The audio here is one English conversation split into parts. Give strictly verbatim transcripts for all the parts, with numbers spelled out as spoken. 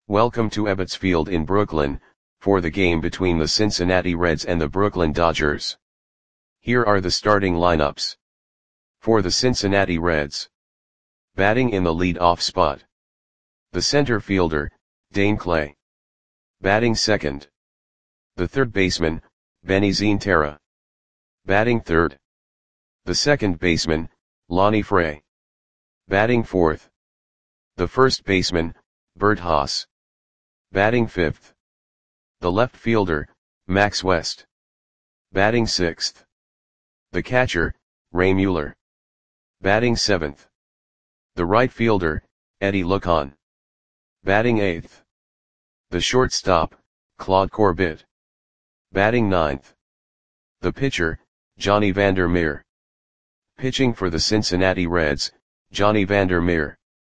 Welcome to Ebbets Field in Brooklyn, for the game between the Cincinnati Reds and the Brooklyn Dodgers. Here are the starting lineups. For the Cincinnati Reds. Batting in the lead-off spot. The center fielder, Dane Clay. Batting second. The third baseman, Benny Xinterra. Batting third. The second baseman, Lonnie Fray. Batting fourth. The first baseman, Bert Haas. Batting fifth. The left fielder, Max West. Batting sixth. The catcher, Ray Mueller. Batting seventh. The right fielder, Eddie Luchan. Batting eighth. The shortstop, Claude Corbett. Batting ninth. The pitcher, Johnny Vander Meer. Pitching for the Cincinnati Reds, Johnny Vander Meer.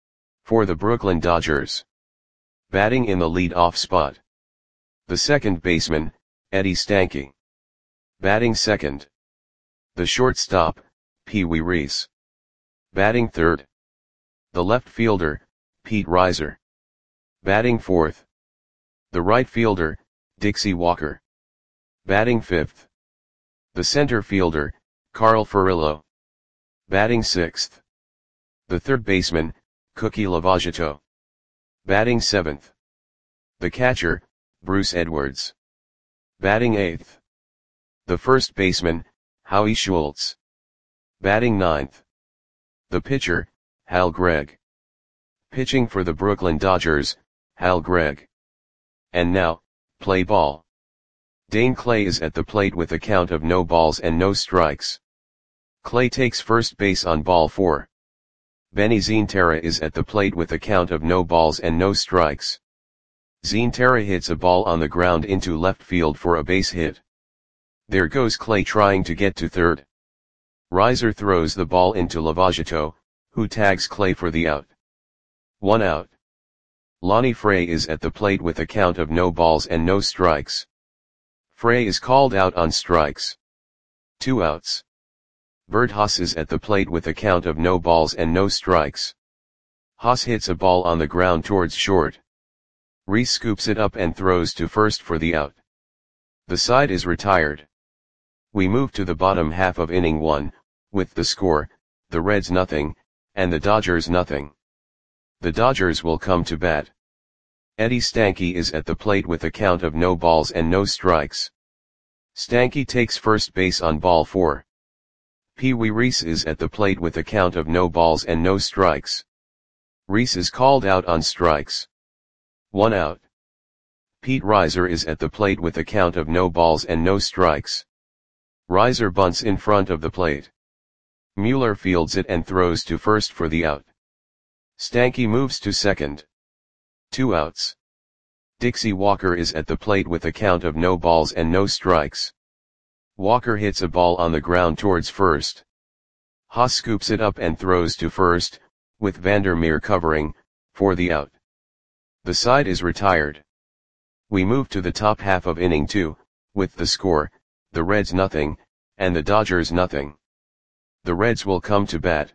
For the Brooklyn Dodgers. Batting in the lead-off spot. The second baseman, Eddie Stanky. Batting second. The shortstop, Pee Wee Reese. Batting third. The left fielder, Pete Reiser. Batting fourth. The right fielder, Dixie Walker. Batting fifth. The center fielder, Carl Furillo. Batting sixth. The third baseman, Cookie Lavagetto. Batting seventh. The catcher, Bruce Edwards. Batting eighth. The first baseman, Howie Schultz. Batting ninth. The pitcher, Hal Gregg. Pitching for the Brooklyn Dodgers, Hal Gregg. And now, play ball. Dane Clay is at the plate with a count of no balls and no strikes. Clay takes first base on ball four. Benny Xinterra is at the plate with a count of no balls and no strikes. Xinterra hits a ball on the ground into left field for a base hit. There goes Clay trying to get to third. Reiser throws the ball into Lavagetto, who tags Clay for the out. One out. Lonnie Fray is at the plate with a count of no balls and no strikes. Fray is called out on strikes. Two outs. Bert Haas is at the plate with a count of no balls and no strikes. Haas hits a ball on the ground towards short. Reese scoops it up and throws to first for the out. The side is retired. We move to the bottom half of inning one, with the score, the Reds nothing, and the Dodgers nothing. The Dodgers will come to bat. Eddie Stanky is at the plate with a count of no balls and no strikes. Stanky takes first base on ball four. Pee Wee Reese is at the plate with a count of no balls and no strikes. Reese is called out on strikes. One out. Pete Reiser is at the plate with a count of no balls and no strikes. Reiser bunts in front of the plate. Mueller fields it and throws to first for the out. Stanky moves to second. Two outs. Dixie Walker is at the plate with a count of no balls and no strikes. Walker hits a ball on the ground towards first. Haas scoops it up and throws to first, with Vander Meer covering, for the out. The side is retired. We move to the top half of inning two, with the score, the Reds nothing, and the Dodgers nothing. The Reds will come to bat.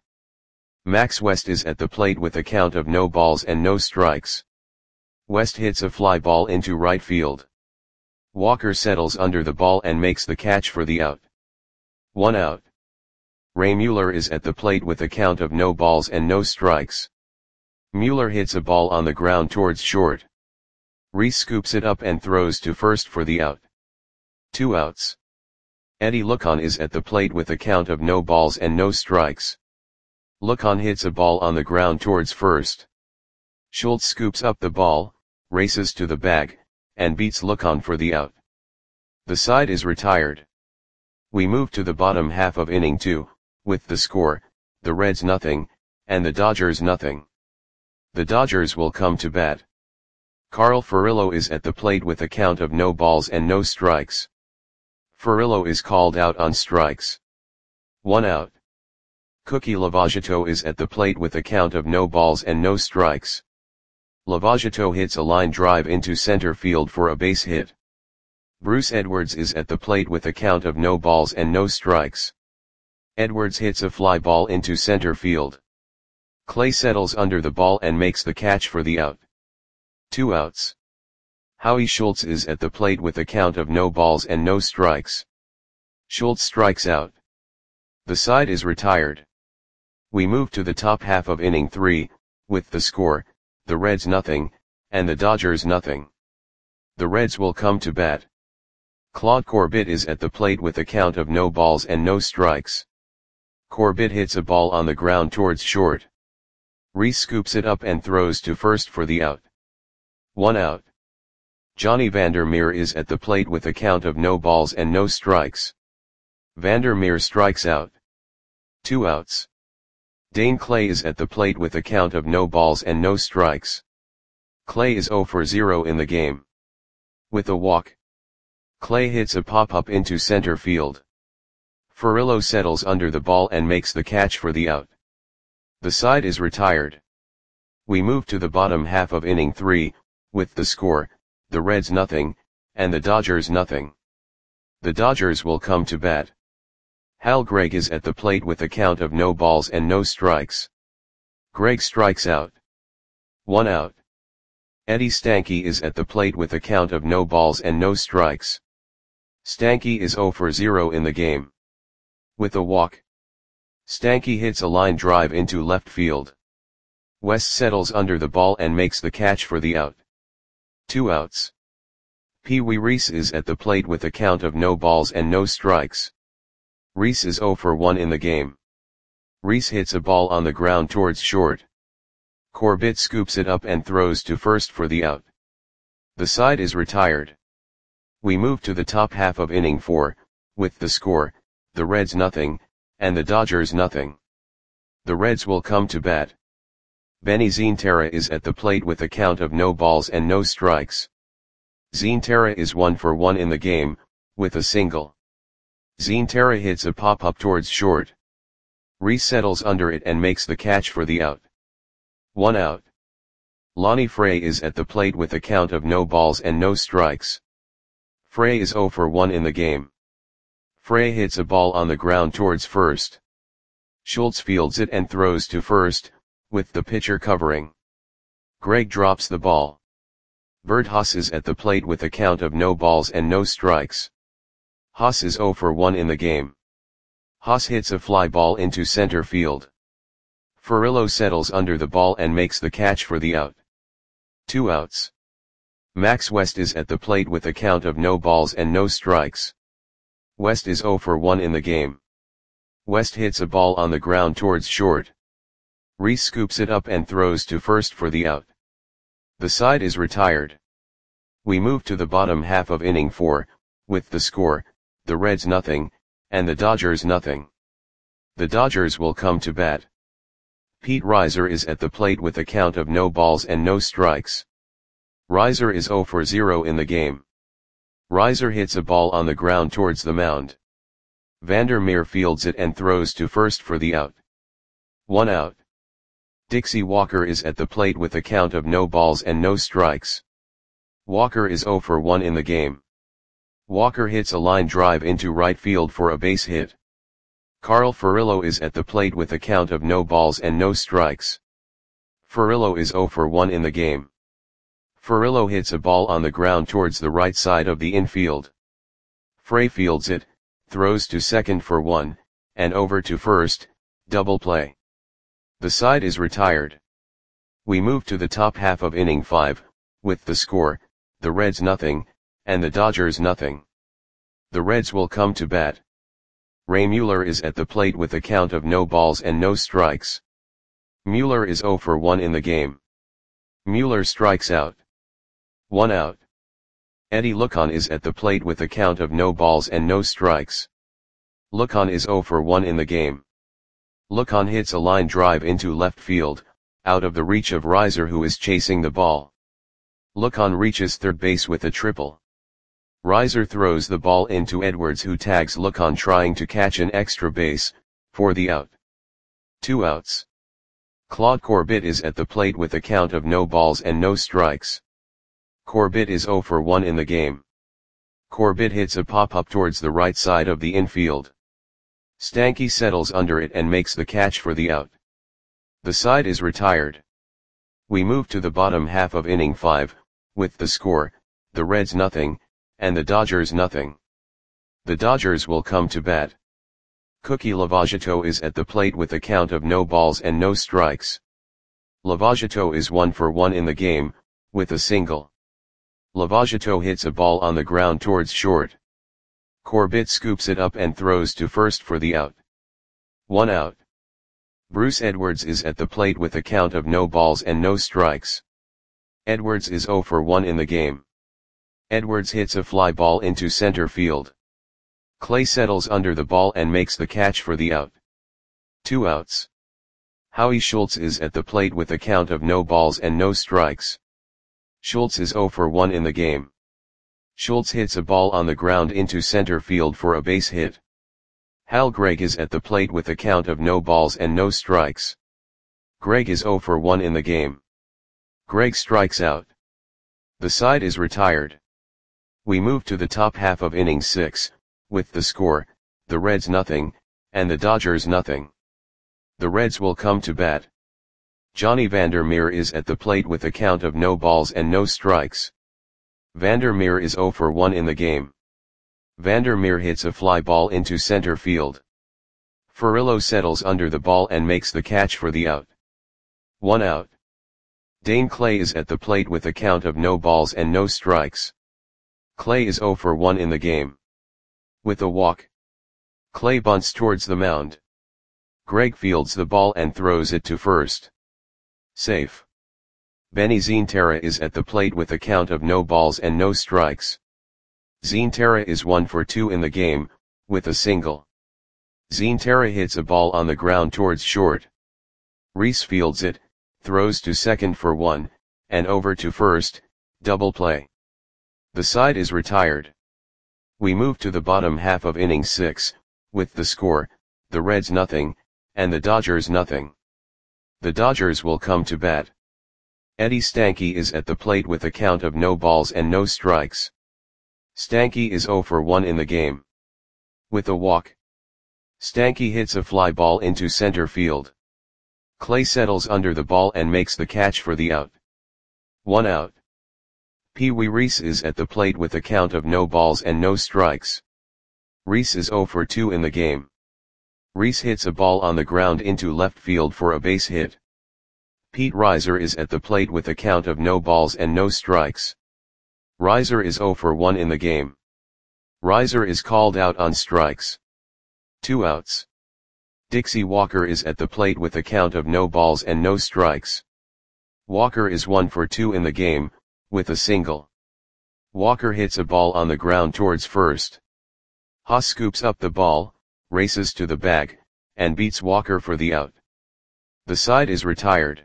Max West is at the plate with a count of no balls and no strikes. West hits a fly ball into right field. Walker settles under the ball and makes the catch for the out. One out. Ray Mueller is at the plate with a count of no balls and no strikes. Mueller hits a ball on the ground towards short. Reese scoops it up and throws to first for the out. Two outs. Eddie Luchan is at the plate with a count of no balls and no strikes. Luchan hits a ball on the ground towards first. Schultz scoops up the ball, races to the bag, and beats Luchan for the out. The side is retired. We move to the bottom half of inning two, with the score, the Reds nothing, and the Dodgers nothing. The Dodgers will come to bat. Carl Furillo is at the plate with a count of no balls and no strikes. Furillo is called out on strikes. One out. Cookie Lavagetto is at the plate with a count of no balls and no strikes. Lavagetto hits a line drive into center field for a base hit. Bruce Edwards is at the plate with a count of no balls and no strikes. Edwards hits a fly ball into center field. Clay settles under the ball and makes the catch for the out. Two outs. Howie Schultz is at the plate with a count of no balls and no strikes. Schultz strikes out. The side is retired. We move to the top half of inning three, with the score, the Reds nothing, and the Dodgers nothing. The Reds will come to bat. Claude Corbett is at the plate with a count of no balls and no strikes. Corbett hits a ball on the ground towards short. Rhys scoops it up and throws to first for the out. One out. Johnny Vandermeer is at the plate with a count of no balls and no strikes. Vandermeer strikes out. Two outs. Dane Clay is at the plate with a count of no balls and no strikes. Clay is zero for zero in the game. With a walk, Clay hits a pop-up into center field. Furillo settles under the ball and makes the catch for the out. The side is retired. We move to the bottom half of inning three, with the score, the Reds nothing, and the Dodgers nothing. The Dodgers will come to bat. Hal Gregg is at the plate with a count of no balls and no strikes. Gregg strikes out. One out. Eddie Stanky is at the plate with a count of no balls and no strikes. Stanky is zero for zero in the game. With a walk, Stanky hits a line drive into left field. West settles under the ball and makes the catch for the out. Two outs. Pee Wee Reese is at the plate with a count of no balls and no strikes. Reese is zero for one in the game. Reese hits a ball on the ground towards short. Corbett scoops it up and throws to first for the out. The side is retired. We move to the top half of inning four, with the score, the Reds nothing, and the Dodgers nothing. The Reds will come to bat. Benny Zienterra is at the plate with a count of no balls and no strikes. Zienterra is one for one in the game, with a single. Zienterra hits a pop-up towards short. Reese settles under it and makes the catch for the out. One out. Lonnie Frey is at the plate with a count of no balls and no strikes. Frey is zero for one in the game. Frey hits a ball on the ground towards first. Schultz fields it and throws to first, with the pitcher covering. Gregg drops the ball. Bert Haas is at the plate with a count of no balls and no strikes. Haas is zero for one in the game. Haas hits a fly ball into center field. Furillo settles under the ball and makes the catch for the out. Two outs. Max West is at the plate with a count of no balls and no strikes. West is zero for one in the game. West hits a ball on the ground towards short. Reese scoops it up and throws to first for the out. The side is retired. We move to the bottom half of inning four, with the score, the Reds nothing, and the Dodgers nothing. The Dodgers will come to bat. Pete Reiser is at the plate with a count of no balls and no strikes. Reiser is zero for zero in the game. Reiser hits a ball on the ground towards the mound. Vandermeer fields it and throws to first for the out. One out. Dixie Walker is at the plate with a count of no balls and no strikes. Walker is zero for one in the game. Walker hits a line drive into right field for a base hit. Carl Furillo is at the plate with a count of no balls and no strikes. Furillo is zero for one in the game. Furillo hits a ball on the ground towards the right side of the infield. Frey fields it, throws to second for one, and over to first, double play. The side is retired. We move to the top half of inning five, with the score, the Reds nothing, and the Dodgers nothing. The Reds will come to bat. Ray Mueller is at the plate with a count of no balls and no strikes. Mueller is zero for one in the game. Mueller strikes out. One out. Eddie Lucon is at the plate with a count of no balls and no strikes. Lucon is zero for one in the game. Lucon hits a line drive into left field, out of the reach of Reiser who is chasing the ball. Lucon reaches third base with a triple. Reiser throws the ball into Edwards who tags Lucon trying to catch an extra base, for the out. Two outs. Claude Corbett is at the plate with a count of no balls and no strikes. Corbett is zero for one in the game. Corbett hits a pop-up towards the right side of the infield. Stanky settles under it and makes the catch for the out. The side is retired. We move to the bottom half of inning five, with the score, the Reds nothing, and the Dodgers nothing. The Dodgers will come to bat. Cookie Lovagiato is at the plate with a count of no balls and no strikes. Lovagiato is one for one in the game, with a single. Lovagiato hits a ball on the ground towards short. Corbett scoops it up and throws to first for the out. One out. Bruce Edwards is at the plate with a count of no balls and no strikes. Edwards is zero for one in the game. Edwards hits a fly ball into center field. Clay settles under the ball and makes the catch for the out. Two outs. Howie Schultz is at the plate with a count of no balls and no strikes. Schultz is zero for one in the game. Schultz hits a ball on the ground into center field for a base hit. Hal Gregg is at the plate with a count of no balls and no strikes. Gregg is zero for one in the game. Gregg strikes out. The side is retired. We move to the top half of inning six, with the score, the Reds nothing, and the Dodgers nothing. The Reds will come to bat. Johnny Vandermeer is at the plate with a count of no balls and no strikes. Vandermeer is zero for one in the game. Vandermeer hits a fly ball into center field. Furillo settles under the ball and makes the catch for the out. One out. Dane Clay is at the plate with a count of no balls and no strikes. Clay is zero for one in the game. With a walk. Clay bunts towards the mound. Gregg fields the ball and throws it to first. Safe. Benny Zienterra is at the plate with a count of no balls and no strikes. Zienterra is one for two in the game, with a single. Zienterra hits a ball on the ground towards short. Reese fields it, throws to second for one, and over to first, double play. The side is retired. We move to the bottom half of inning six, with the score, the Reds nothing, and the Dodgers nothing. The Dodgers will come to bat. Eddie Stanky is at the plate with a count of no balls and no strikes. Stanky is zero for one in the game. With a walk. Stanky hits a fly ball into center field. Clay settles under the ball and makes the catch for the out. One out. Pee Wee Reese is at the plate with a count of no balls and no strikes. Reese is zero for two in the game. Reese hits a ball on the ground into left field for a base hit. Pete Reiser is at the plate with a count of no balls and no strikes. Reiser is zero for one in the game. Reiser is called out on strikes. Two outs. Dixie Walker is at the plate with a count of no balls and no strikes. Walker is one for two in the game, with a single. Walker hits a ball on the ground towards first. Haas scoops up the ball, races to the bag, and beats Walker for the out. The side is retired.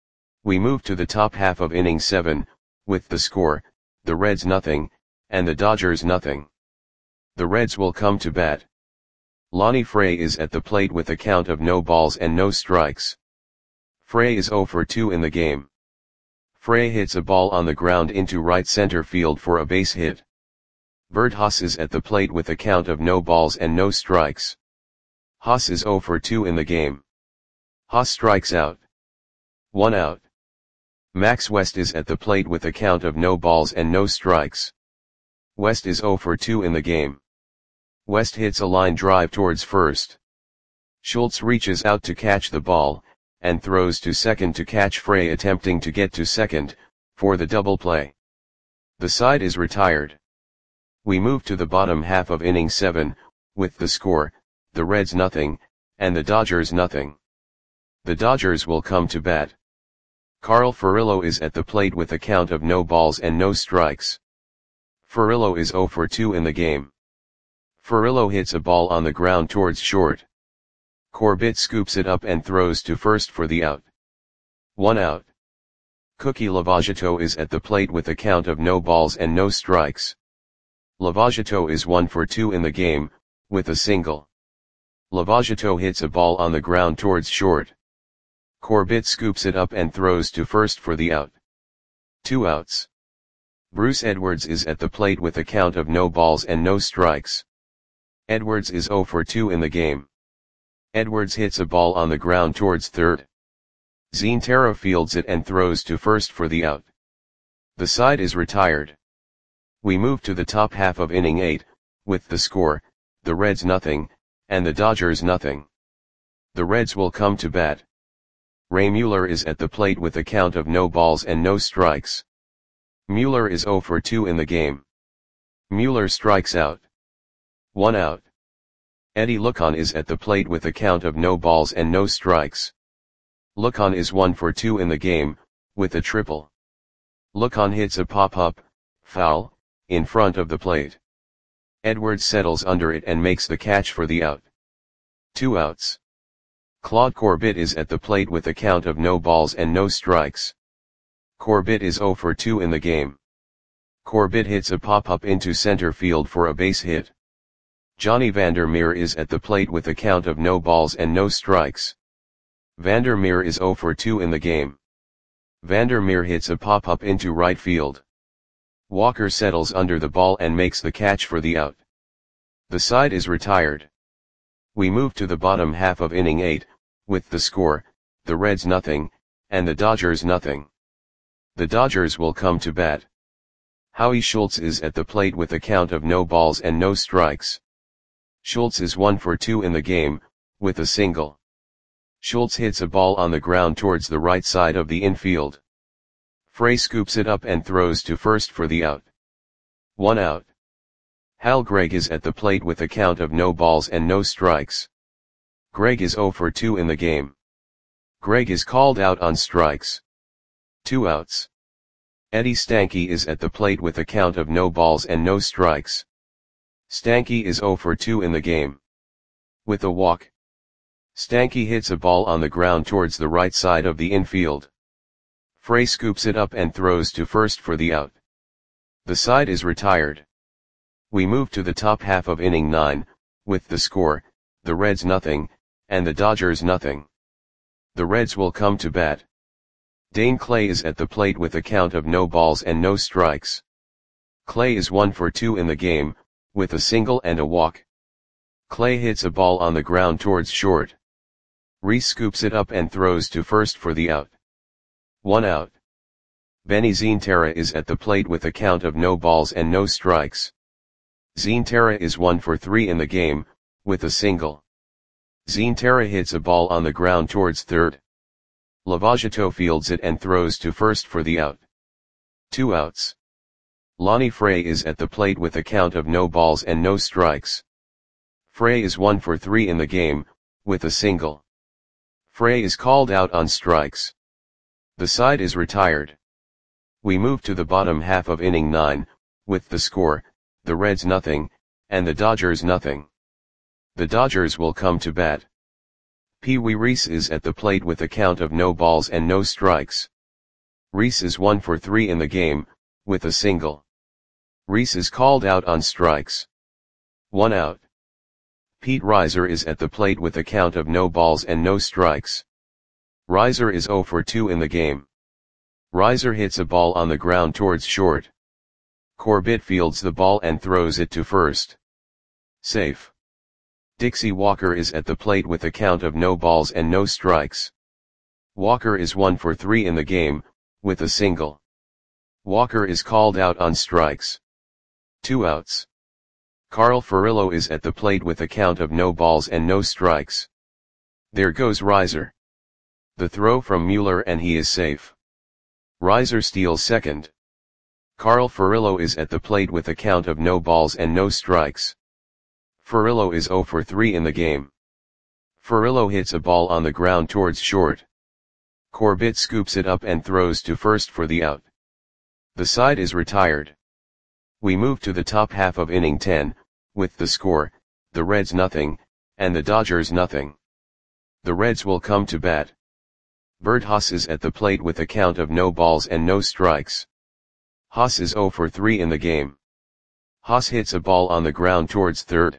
We move to the top half of inning seven, with the score, the Reds nothing, and the Dodgers nothing. The Reds will come to bat. Lonnie Frey is at the plate with a count of no balls and no strikes. Frey is zero for two in the game. Frey hits a ball on the ground into right center field for a base hit. Bert Haas is at the plate with a count of no balls and no strikes. Haas is zero for two in the game. Haas strikes out. One out. Max West is at the plate with a count of no balls and no strikes. West is zero for two in the game. West hits a line drive towards first. Schultz reaches out to catch the ball, and throws to second to catch Frey attempting to get to second, for the double play. The side is retired. We move to the bottom half of inning seven, with the score, the Reds nothing, and the Dodgers nothing. The Dodgers will come to bat. Carl Furillo is at the plate with a count of no balls and no strikes. Furillo is zero for two in the game. Furillo hits a ball on the ground towards short. Corbett scoops it up and throws to first for the out. One out. Cookie Lovagiato is at the plate with a count of no balls and no strikes. Lovagiato is one for two in the game, with a single. Lovagiato hits a ball on the ground towards short. Corbett scoops it up and throws to first for the out. Two outs. Bruce Edwards is at the plate with a count of no balls and no strikes. Edwards is zero for two in the game. Edwards hits a ball on the ground towards third. Zienterra fields it and throws to first for the out. The side is retired. We move to the top half of inning eight, with the score, the Reds nothing, and the Dodgers nothing. The Reds will come to bat. Ray Mueller is at the plate with a count of no balls and no strikes. Mueller is oh for two in the game. Mueller strikes out. One out. Eddie Lucon is at the plate with a count of no balls and no strikes. Lucon is one for two in the game, with a triple. Lucon hits a pop-up, foul, in front of the plate. Edwards settles under it and makes the catch for the out. Two outs. Claude Corbett is at the plate with a count of no balls and no strikes. Corbett is oh for two in the game. Corbett hits a pop-up into center field for a base hit. Johnny Vandermeer is at the plate with a count of no balls and no strikes. Vandermeer is oh for two in the game. Vandermeer hits a pop-up into right field. Walker settles under the ball and makes the catch for the out. The side is retired. We move to the bottom half of inning eight, with the score, the Reds nothing, and the Dodgers nothing. The Dodgers will come to bat. Howie Schultz is at the plate with a count of no balls and no strikes. Schultz is one for two in the game, with a single. Schultz hits a ball on the ground towards the right side of the infield. Frey scoops it up and throws to first for the out. One out. Hal Gregg is at the plate with a count of no balls and no strikes. Gregg is oh for two in the game. Gregg is called out on strikes. Two outs. Eddie Stanky is at the plate with a count of no balls and no strikes. Stanky is oh for two in the game. With a walk. Stanky hits a ball on the ground towards the right side of the infield. Frey scoops it up and throws to first for the out. The side is retired. We move to the top half of inning nine, with the score, the Reds nothing, and the Dodgers nothing. The Reds will come to bat. Dane Clay is at the plate with a count of no balls and no strikes. Clay is one for two in the game, with a single and a walk. Clay hits a ball on the ground towards short. Reese scoops it up and throws to first for the out. One out. Benny Zentera is at the plate with a count of no balls and no strikes. Zentera is one for three in the game, with a single. Zentera hits a ball on the ground towards third. Lavageto fields it and throws to first for the out. Two outs. Lonnie Frey is at the plate with a count of no balls and no strikes. Frey is one for three in the game, with a single. Frey is called out on strikes. The side is retired. We move to the bottom half of inning nine, with the score, the Reds nothing, and the Dodgers nothing. The Dodgers will come to bat. Pee Wee Reese is at the plate with a count of no balls and no strikes. Reese is one for three in the game, with a single. Reese is called out on strikes. One out. Pete Reiser is at the plate with a count of no balls and no strikes. Reiser is oh for two in the game. Reiser hits a ball on the ground towards short. Corbett fields the ball and throws it to first. Safe. Dixie Walker is at the plate with a count of no balls and no strikes. Walker is one for three in the game, with a single. Walker is called out on strikes. Two outs. Carl Furillo is at the plate with a count of no balls and no strikes. There goes Reiser. The throw from Mueller and he is safe. Reiser steals second. Carl Furillo is at the plate with a count of no balls and no strikes. Furillo is oh for three in the game. Furillo hits a ball on the ground towards short. Corbett scoops it up and throws to first for the out. The side is retired. We move to the top half of inning ten, with the score, the Reds nothing, and the Dodgers nothing. The Reds will come to bat. Bert Haas is at the plate with a count of no balls and no strikes. Haas is oh for three in the game. Haas hits a ball on the ground towards third.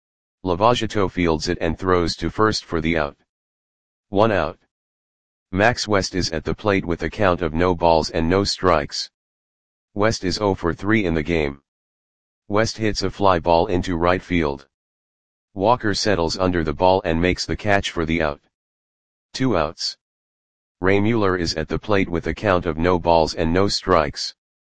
Lavageto fields it and throws to first for the out. One out. Max West is at the plate with a count of no balls and no strikes. West is oh for three in the game. West hits a fly ball into right field. Walker settles under the ball and makes the catch for the out. Two outs. Ray Mueller is at the plate with a count of no balls and no strikes.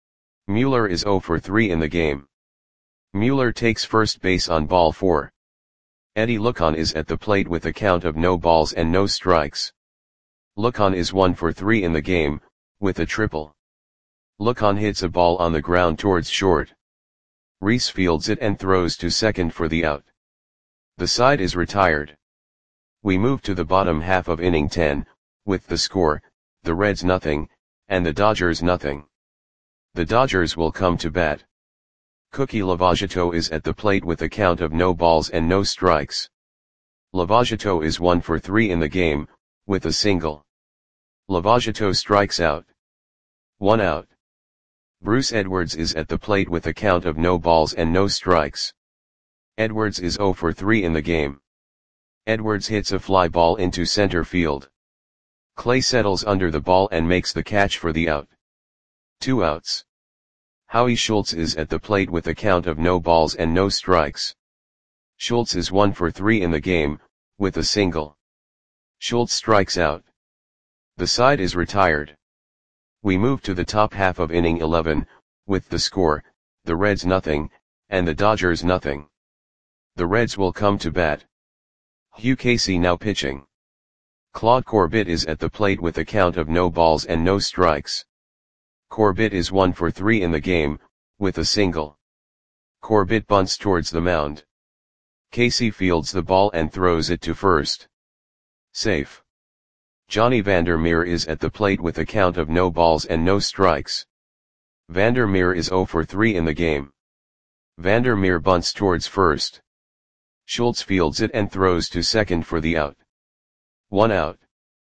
Mueller is zero for three in the game. Mueller takes first base on ball four. Eddie Lucon is at the plate with a count of no balls and no strikes. Lucon is one for three in the game, with a triple. Lucon hits a ball on the ground towards short. Reese fields it and throws to second for the out. The side is retired. We move to the bottom half of inning ten, with the score, the Reds nothing, and the Dodgers nothing. The Dodgers will come to bat. Cookie Lavagetto is at the plate with a count of no balls and no strikes. Lavagetto is one for three in the game, with a single. Lavagetto strikes out. One out. Bruce Edwards is at the plate with a count of no balls and no strikes. Edwards is zero for three in the game. Edwards hits a fly ball into center field. Clay settles under the ball and makes the catch for the out. Two outs. Howie Schultz is at the plate with a count of no balls and no strikes. Schultz is one for three in the game, with a single. Schultz strikes out. The side is retired. We move to the top half of inning eleven, with the score, the Reds nothing, and the Dodgers nothing. The Reds will come to bat. Hugh Casey now pitching. Claude Corbett is at the plate with a count of no balls and no strikes. Corbett is one for three in the game, with a single. Corbett bunts towards the mound. Casey fields the ball and throws it to first. Safe. Johnny Vandermeer is at the plate with a count of no balls and no strikes. Vandermeer is zero for three in the game. Vandermeer bunts towards first. Schultz fields it and throws to second for the out. One out.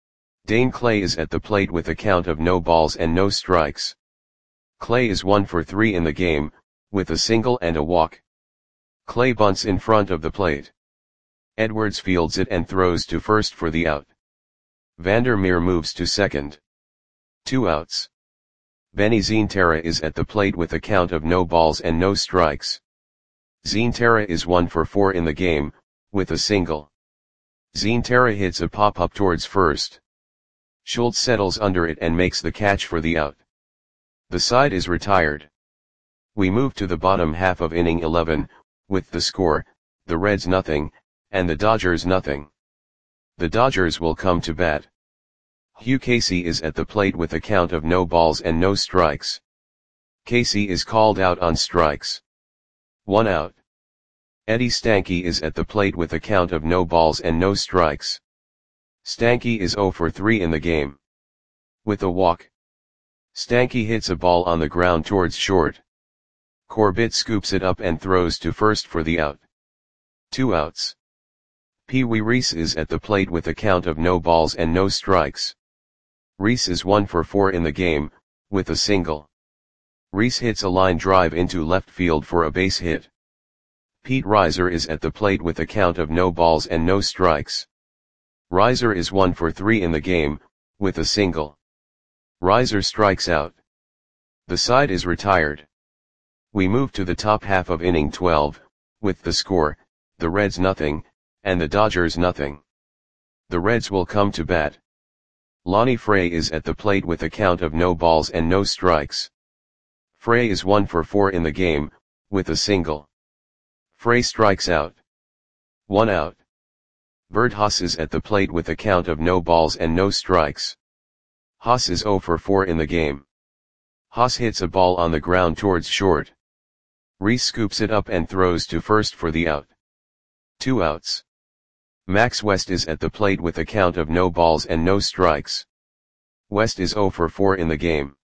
Dane Clay is at the plate with a count of no balls and no strikes. Clay is one for three in the game, with a single and a walk. Clay bunts in front of the plate. Edwards fields it and throws to first for the out. Vandermeer moves to second. Two outs. Benny Zienterra is at the plate with a count of no balls and no strikes. Zienterra is one for four in the game, with a single. Zienterra hits a pop-up towards first. Schultz settles under it and makes the catch for the out. The side is retired. We move to the bottom half of inning eleven, with the score, the Reds nothing, and the Dodgers nothing. The Dodgers will come to bat. Hugh Casey is at the plate with a count of no balls and no strikes. Casey is called out on strikes. One out. Eddie Stanky is at the plate with a count of no balls and no strikes. Stanky is zero for three in the game. With a walk. Stanky hits a ball on the ground towards short. Corbett scoops it up and throws to first for the out. Two outs. Pee Wee Reese is at the plate with a count of no balls and no strikes. Reese is one for four in the game, with a single. Reese hits a line drive into left field for a base hit. Pete Reiser is at the plate with a count of no balls and no strikes. Reiser is one for three in the game, with a single. Reiser strikes out. The side is retired. We move to the top half of inning twelve, with the score, the Reds nothing, and the Dodgers nothing. The Reds will come to bat. Lonnie Frey is at the plate with a count of no balls and no strikes. Frey is one for four in the game, with a single. Frey strikes out. One out. Bert Haas is at the plate with a count of no balls and no strikes. Haas is zero for four in the game. Haas hits a ball on the ground towards short. Reese scoops it up and throws to first for the out. Two outs. Max West is at the plate with a count of no balls and no strikes. West is zero for four in the game.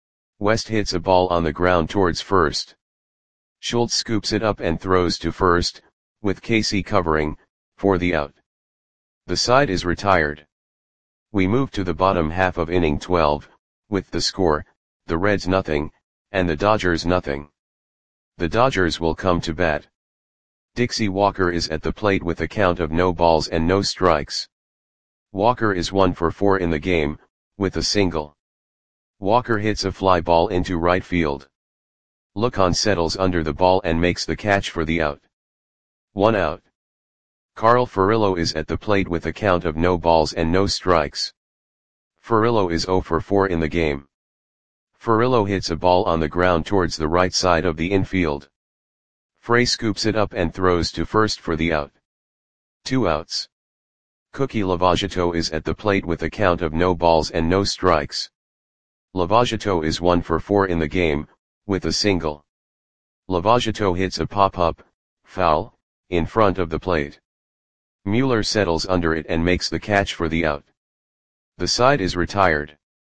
West hits a ball on the ground towards first. Schultz scoops it up and throws to first, with Casey covering, for the out. The side is retired. We move to the bottom half of inning twelve, with the score, the Reds nothing, and the Dodgers nothing. The Dodgers will come to bat. Dixie Walker is at the plate with a count of no balls and no strikes. Walker is one for four in the game, with a single. Walker hits a fly ball into right field. Lucon settles under the ball and makes the catch for the out. One out. Carl Furillo is at the plate with a count of no balls and no strikes. Furillo is zero for four in the game. Furillo hits a ball on the ground towards the right side of the infield. Frey scoops it up and throws to first for the out. Two outs. Cookie Lavagetto is at the plate with a count of no balls and no strikes. Lavagetto is one for four in the game, with a single. Lavagetto hits a pop-up, foul, in front of the plate. Mueller settles under it and makes the catch for the out. The side is retired.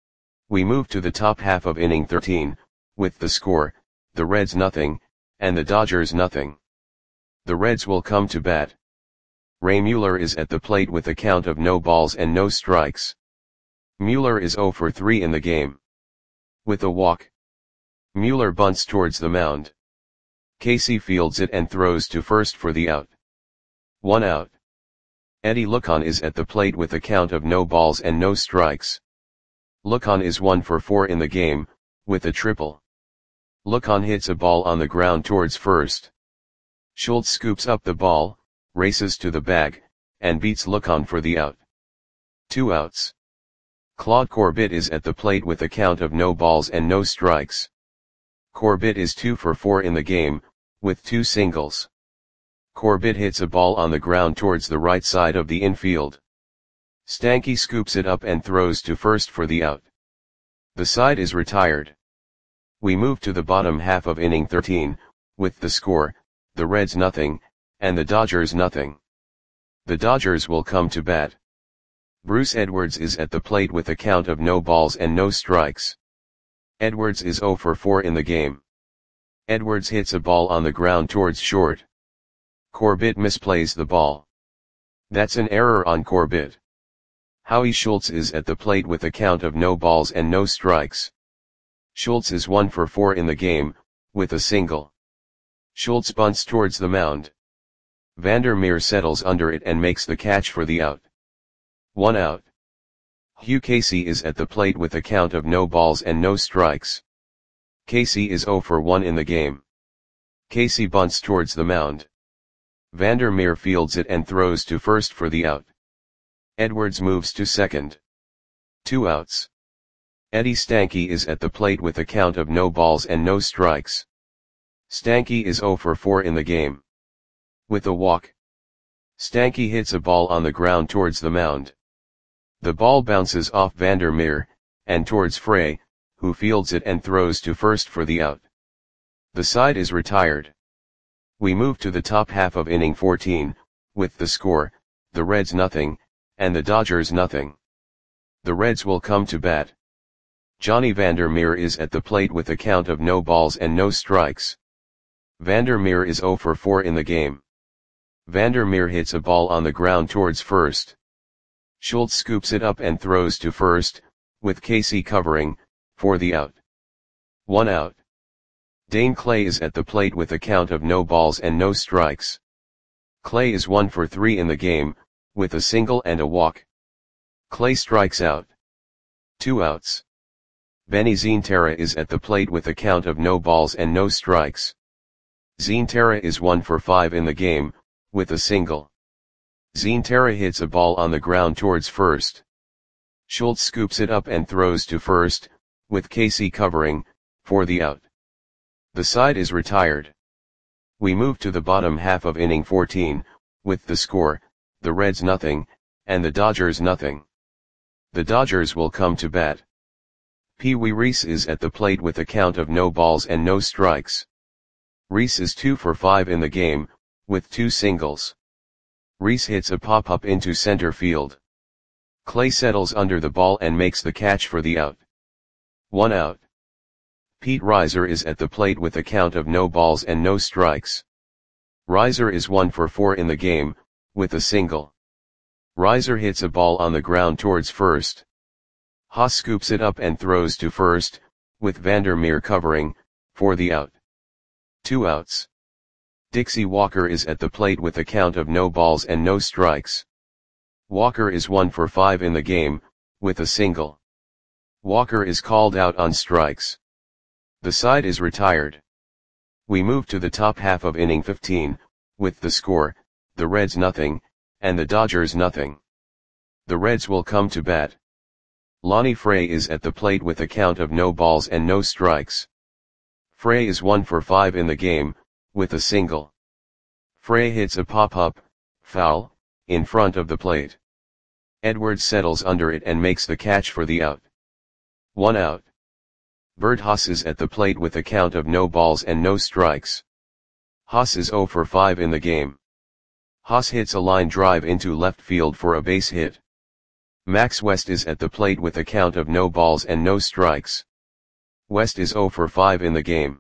We move to the top half of inning thirteen, with the score, the Reds nothing, and the Dodgers nothing. The Reds will come to bat. Ray Mueller is at the plate with a count of no balls and no strikes. Mueller is zero for three in the game. With a walk. Mueller bunts towards the mound. Casey fields it and throws to first for the out. One out. Eddie Lucon is at the plate with a count of no balls and no strikes. Lucon is one for four in the game, with a triple. Lucon hits a ball on the ground towards first. Schultz scoops up the ball, races to the bag, and beats Lucon for the out. Two outs. Claude Corbett is at the plate with a count of no balls and no strikes. Corbett is two for four in the game, with two singles. Corbett hits a ball on the ground towards the right side of the infield. Stanky scoops it up and throws to first for the out. The side is retired. We move to the bottom half of inning thirteen, with the score, the Reds nothing, and the Dodgers nothing. The Dodgers will come to bat. Bruce Edwards is at the plate with a count of no balls and no strikes. Edwards is zero for four in the game. Edwards hits a ball on the ground towards short. Corbett misplays the ball. That's an error on Corbett. Howie Schultz is at the plate with a count of no balls and no strikes. Schultz is one for four in the game, with a single. Schultz bunts towards the mound. Vandermeer settles under it and makes the catch for the out. One out. Hugh Casey is at the plate with a count of no balls and no strikes. Casey is zero for one in the game. Casey bunts towards the mound. Vandermeer fields it and throws to first for the out. Edwards moves to second. Two outs. Eddie Stanky is at the plate with a count of no balls and no strikes. Stanky is zero for four in the game. With a walk. Stanky hits a ball on the ground towards the mound. The ball bounces off Vandermeer, and towards Frey, who fields it and throws to first for the out. The side is retired. We move to the top half of inning fourteen, with the score, the Reds nothing, and the Dodgers nothing. The Reds will come to bat. Johnny Vandermeer is at the plate with a count of no balls and no strikes. Vandermeer is zero for four in the game. Vandermeer hits a ball on the ground towards first. Schultz scoops it up and throws to first, with Casey covering, for the out. One out. Dane Clay is at the plate with a count of no balls and no strikes. Clay is one for three in the game, with a single and a walk. Clay strikes out. Two outs. Benny Zienterra is at the plate with a count of no balls and no strikes. Zienterra is one for five in the game, with a single. Zienterra hits a ball on the ground towards first. Schultz scoops it up and throws to first, with Casey covering, for the out. The side is retired. We move to the bottom half of inning fourteen, with the score, the Reds nothing, and the Dodgers nothing. The Dodgers will come to bat. Pee Wee Reese is at the plate with a count of no balls and no strikes. Reese is two for five in the game, with two singles. Reese hits a pop-up into center field. Clay settles under the ball and makes the catch for the out. One out. Pete Reiser is at the plate with a count of no balls and no strikes. Reiser is one for four in the game, with a single. Reiser hits a ball on the ground towards first. Haas scoops it up and throws to first, with Vandermeer covering, for the out. Two outs. Dixie Walker is at the plate with a count of no balls and no strikes. Walker is one for five in the game, with a single. Walker is called out on strikes. The side is retired. We move to the top half of inning fifteen, with the score, the Reds nothing, and the Dodgers nothing. The Reds will come to bat. Lonnie Frey is at the plate with a count of no balls and no strikes. Frey is one for five in the game, with a single. Frey hits a pop-up, foul, in front of the plate. Edwards settles under it and makes the catch for the out. One out. Bert Haas is at the plate with a count of no balls and no strikes. Haas is zero for five in the game. Haas hits a line drive into left field for a base hit. Max West is at the plate with a count of no balls and no strikes. West is zero for five in the game.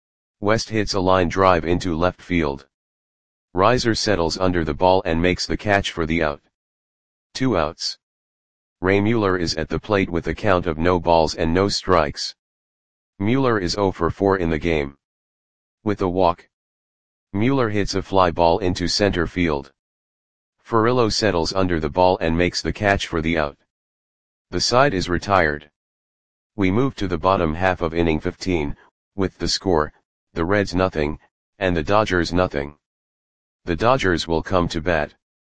West hits a line drive into left field. Reiser settles under the ball and makes the catch for the out. Two outs. Ray Mueller is at the plate with a count of no balls and no strikes. Mueller is zero for four in the game. With a walk. Mueller hits a fly ball into center field. Furillo settles under the ball and makes the catch for the out. The side is retired. We move to the bottom half of inning fifteen, with the score, the Reds nothing, and the Dodgers nothing. The Dodgers will come to bat.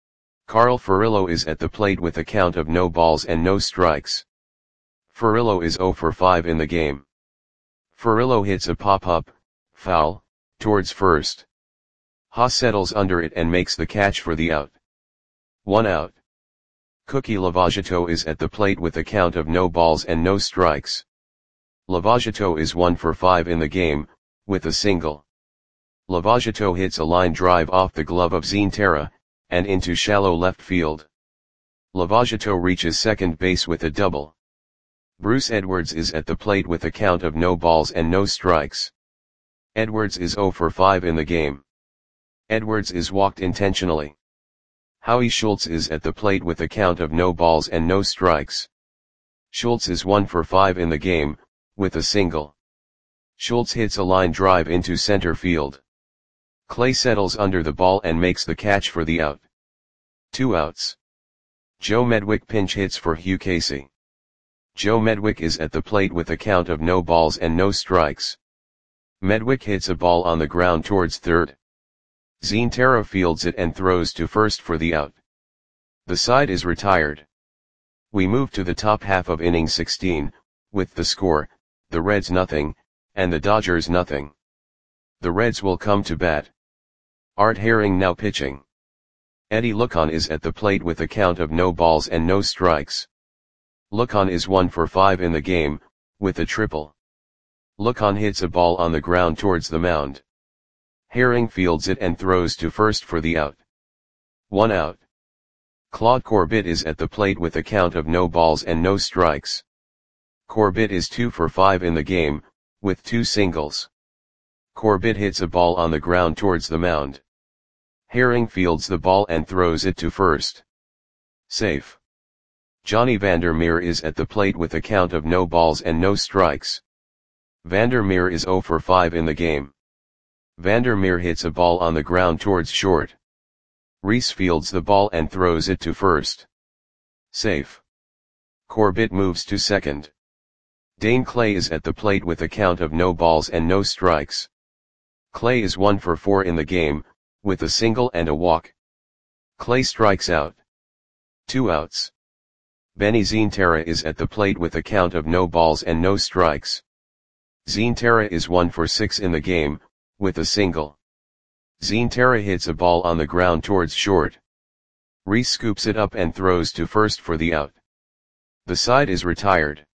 Carl Furillo is at the plate with a count of no balls and no strikes. Furillo is zero for five in the game. Furillo hits a pop-up, foul, towards first. Haas settles under it and makes the catch for the out. One out. Cookie Lavagetto is at the plate with a count of no balls and no strikes. Lavagetto is one for five in the game, with a single. Lavagetto hits a line drive off the glove of Zine Terra, and into shallow left field. Lavagetto reaches second base with a double. Bruce Edwards is at the plate with a count of no balls and no strikes. Edwards is zero for five in the game. Edwards is walked intentionally. Howie Schultz is at the plate with a count of no balls and no strikes. Schultz is one for five in the game, with a single. Schultz hits a line drive into center field. Clay settles under the ball and makes the catch for the out. Two outs. Joe Medwick pinch hits for Hugh Casey. Joe Medwick is at the plate with a count of no balls and no strikes. Medwick hits a ball on the ground towards third. Zine Terra fields it and throws to first for the out. The side is retired. We move to the top half of inning sixteen, with the score, the Reds nothing, and the Dodgers nothing. The Reds will come to bat. Art Herring now pitching. Eddie Lucon is at the plate with a count of no balls and no strikes. Lucon is one for five in the game, with a triple. Lucon hits a ball on the ground towards the mound. Herring fields it and throws to first for the out. One out. Claude Corbett is at the plate with a count of no balls and no strikes. Corbett is two for five in the game, with two singles. Corbett hits a ball on the ground towards the mound. Herring fields the ball and throws it to first. Safe. Johnny Vandermeer is at the plate with a count of no balls and no strikes. Vandermeer is zero for five in the game. Vandermeer hits a ball on the ground towards short. Reese fields the ball and throws it to first. Safe. Corbett moves to second. Dane Clay is at the plate with a count of no balls and no strikes. Clay is one for four in the game, with a single and a walk. Clay strikes out. Two outs. Benny Zine Terra is at the plate with a count of no balls and no strikes. Zine Terra is one for six in the game, with a single. Zine Terra hits a ball on the ground towards short. Reese scoops it up and throws to first for the out. The side is retired.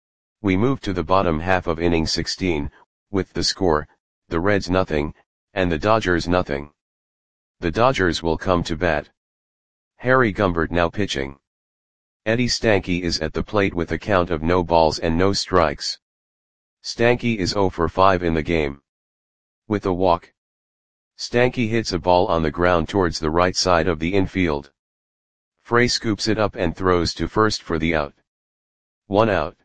We move to the bottom half of inning sixteen, with the score, the Reds nothing, and the Dodgers nothing. The Dodgers will come to bat. Harry Gumbert now pitching. Eddie Stanky is at the plate with a count of no balls and no strikes. Stanky is zero for five in the game. With a walk. Stanky hits a ball on the ground towards the right side of the infield. Frey scoops it up and throws to first for the out. One out.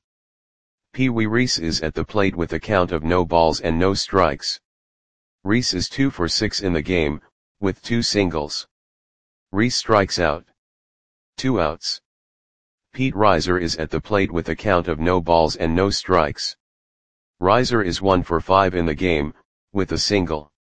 Pee Wee Reese is at the plate with a count of no balls and no strikes. Reese is two for six in the game, with two singles. Reese strikes out. Two outs. Pete Reiser is at the plate with a count of no balls and no strikes. Reiser is one for five in the game, with a single.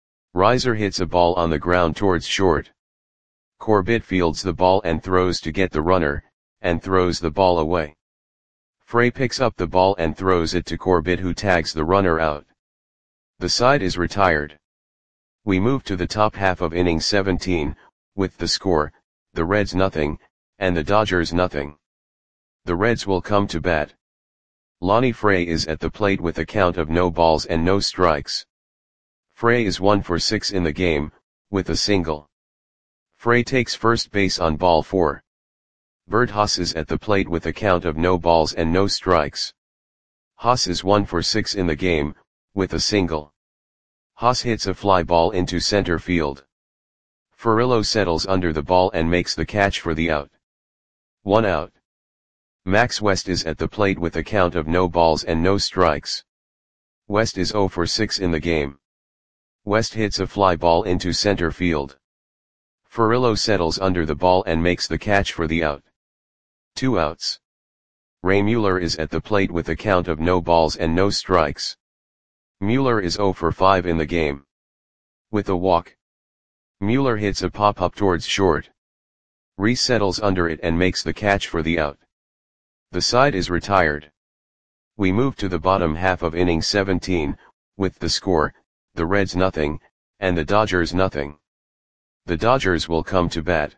Reiser hits a ball on the ground towards short. Corbett fields the ball and throws to get the runner, and throws the ball away. Frey picks up the ball and throws it to Corbett, who tags the runner out. The side is retired. We move to the top half of inning seventeen, with the score, the Reds nothing, and the Dodgers nothing. The Reds will come to bat. Lonnie Frey is at the plate with a count of no balls and no strikes. Frey is one for six in the game, with a single. Frey takes first base on ball four. Bert Haas is at the plate with a count of no balls and no strikes. Haas is one for six in the game, with a single. Haas hits a fly ball into center field. Furillo settles under the ball and makes the catch for the out. One out. Max West is at the plate with a count of no balls and no strikes. West is zero for six in the game. West hits a fly ball into center field. Furillo settles under the ball and makes the catch for the out. Two outs. Ray Mueller is at the plate with a count of no balls and no strikes. Mueller is zero for five in the game. With a walk. Mueller hits a pop-up towards short. Reese settles under it and makes the catch for the out. The side is retired. We move to the bottom half of inning seventeen, with the score, the Reds nothing, and the Dodgers nothing. The Dodgers will come to bat.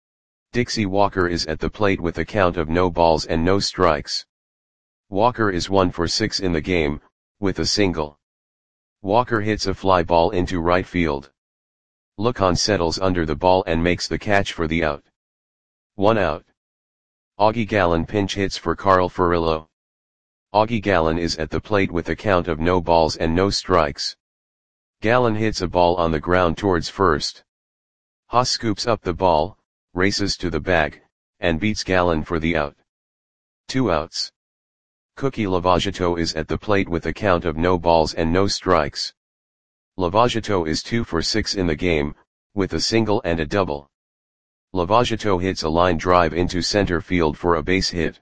Dixie Walker is at the plate with a count of no balls and no strikes. Walker is one for six in the game, with a single. Walker hits a fly ball into right field. Lucon settles under the ball and makes the catch for the out. One out. Augie Gallen pinch hits for Carl Furillo. Augie Gallen is at the plate with a count of no balls and no strikes. Gallen hits a ball on the ground towards first. Haas scoops up the ball, races to the bag, and beats Gallen for the out. Two outs. Cookie Lavagetto is at the plate with a count of no balls and no strikes. Lavagetto is two for six in the game, with a single and a double. Lavagetto hits a line drive into center field for a base hit.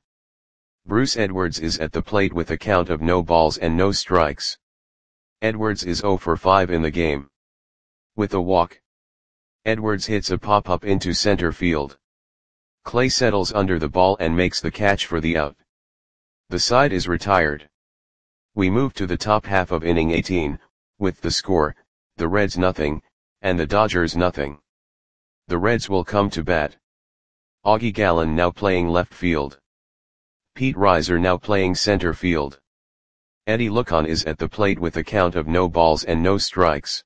Bruce Edwards is at the plate with a count of no balls and no strikes. Edwards is zero for five in the game. With a walk. Edwards hits a pop-up into center field. Clay settles under the ball and makes the catch for the out. The side is retired. We move to the top half of inning eighteen, with the score, the Reds nothing, and the Dodgers nothing. The Reds will come to bat. Augie Gallen now playing left field. Pete Reiser now playing center field. Eddie Lucon is at the plate with a count of no balls and no strikes.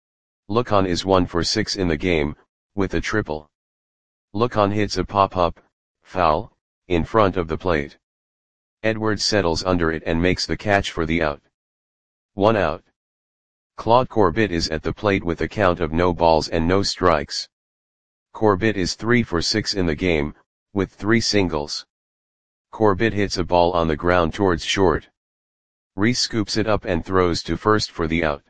Lucon is one for six in the game, with a triple. Lucon hits a pop-up, foul, in front of the plate. Edwards settles under it and makes the catch for the out. One out. Claude Corbett is at the plate with a count of no balls and no strikes. Corbett is three for six in the game, with three singles. Corbett hits a ball on the ground towards short. Reese scoops it up and throws to first for the out.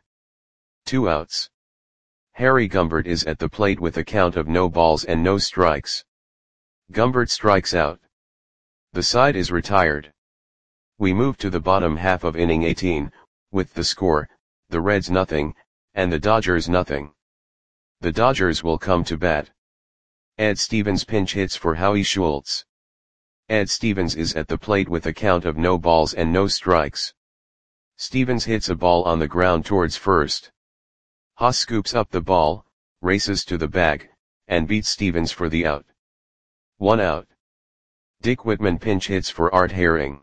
Two outs. Harry Gumbert is at the plate with a count of no balls and no strikes. Gumbert strikes out. The side is retired. We move to the bottom half of inning eighteen, with the score, the Reds nothing, and the Dodgers nothing. The Dodgers will come to bat. Ed Stevens pinch hits for Howie Schultz. Ed Stevens is at the plate with a count of no balls and no strikes. Stevens hits a ball on the ground towards first. Haas scoops up the ball, races to the bag, and beats Stevens for the out. One out. Dick Whitman pinch hits for Art Herring.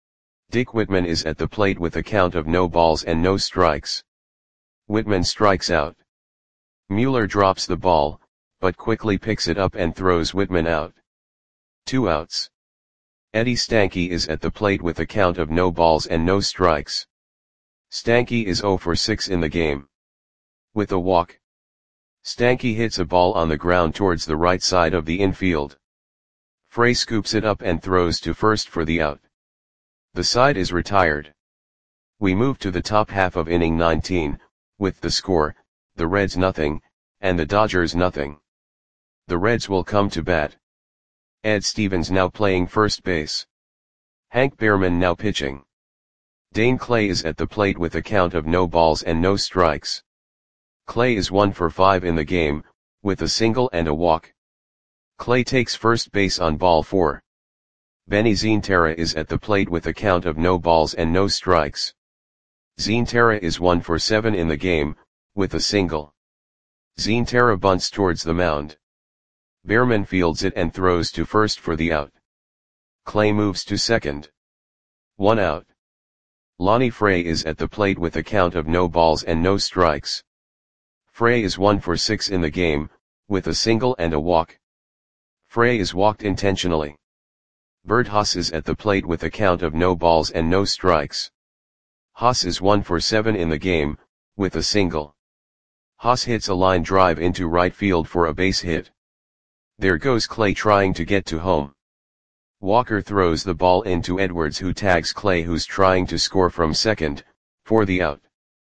Dick Whitman is at the plate with a count of no balls and no strikes. Whitman strikes out. Mueller drops the ball, but quickly picks it up and throws Whitman out. Two outs. Eddie Stanky is at the plate with a count of no balls and no strikes. Stanky is zero for six in the game. With a walk. Stanky hits a ball on the ground towards the right side of the infield. Frey scoops it up and throws to first for the out. The side is retired. We move to the top half of inning nineteen, with the score, the Reds nothing, and the Dodgers nothing. The Reds will come to bat. Ed Stevens now playing first base. Hank Behrman now pitching. Dane Clay is at the plate with a count of no balls and no strikes. Clay is one for five in the game, with a single and a walk. Clay takes first base on ball four. Benny Zientara is at the plate with a count of no balls and no strikes. Zientara is one for seven in the game, with a single. Zientara bunts towards the mound. Behrman fields it and throws to first for the out. Clay moves to second. One out. Lonnie Frey is at the plate with a count of no balls and no strikes. Frey is one for six in the game, with a single and a walk. Frey is walked intentionally. Bert Haas is at the plate with a count of no balls and no strikes. Haas is one for seven in the game, with a single. Haas hits a line drive into right field for a base hit. There goes Clay trying to get to home. Walker throws the ball into Edwards, who tags Clay, who's trying to score from second, for the out.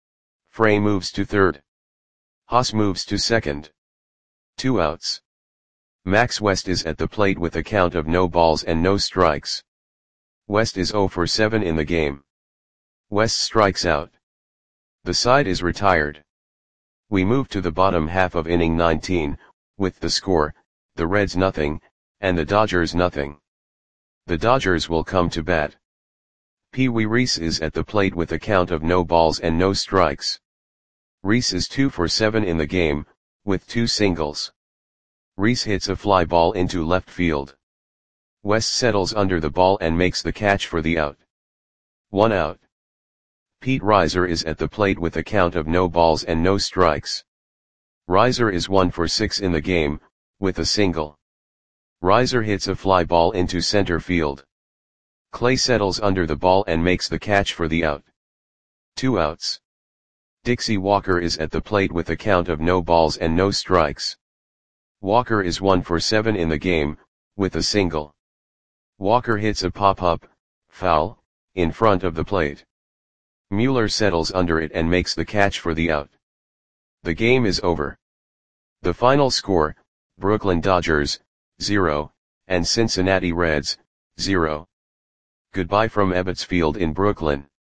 Frey moves to third. Haas moves to second. Two outs. Max West is at the plate with a count of no balls and no strikes. West is zero for seven in the game. West strikes out. The side is retired. We move to the bottom half of inning nineteen, with the score, the Reds nothing, and the Dodgers nothing. The Dodgers will come to bat. Pee Wee Reese is at the plate with a count of no balls and no strikes. Reese is two for seven in the game, with two singles. Reese hits a fly ball into left field. West settles under the ball and makes the catch for the out. One out. Pete Reiser is at the plate with a count of no balls and no strikes. Reiser is one for six in the game, with a single. Reiser hits a fly ball into center field. Clay settles under the ball and makes the catch for the out. Two outs. Dixie Walker is at the plate with a count of no balls and no strikes. Walker is one for seven in the game, with a single. Walker hits a pop-up, foul, in front of the plate. Mueller settles under it and makes the catch for the out. The game is over. The final score, Brooklyn Dodgers, zero, and Cincinnati Reds, zero. Goodbye from Ebbets Field in Brooklyn.